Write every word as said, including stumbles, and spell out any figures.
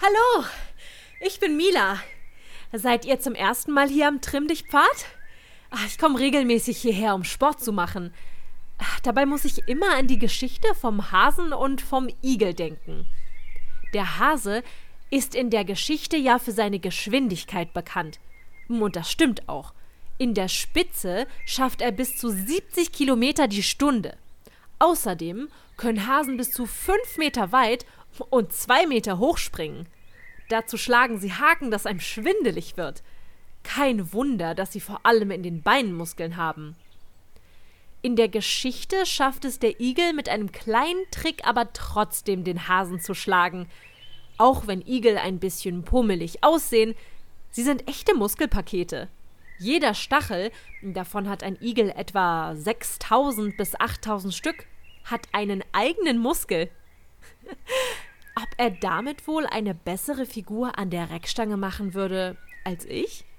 Hallo, ich bin Mila. Seid ihr zum ersten Mal hier am Trimm-dich-Pfad? Ach, ich komme regelmäßig hierher, um Sport zu machen. Ach, dabei muss ich immer an die Geschichte vom Hasen und vom Igel denken. Der Hase ist in der Geschichte ja für seine Geschwindigkeit bekannt. Und das stimmt auch. In der Spitze schafft er bis zu siebzig Kilometer die Stunde. Außerdem können Hasen bis zu fünf Meter weit und zwei Meter hoch springen. Dazu schlagen sie Haken, dass einem schwindelig wird. Kein Wunder, dass sie vor allem in den Beinen Muskeln haben. In der Geschichte schafft es der Igel mit einem kleinen Trick aber trotzdem den Hasen zu schlagen. Auch wenn Igel ein bisschen pummelig aussehen, sie sind echte Muskelpakete. Jeder Stachel, davon hat ein Igel etwa sechstausend bis achttausend Stück, hat einen eigenen Muskel. Ob er damit wohl eine bessere Figur an der Reckstange machen würde als ich?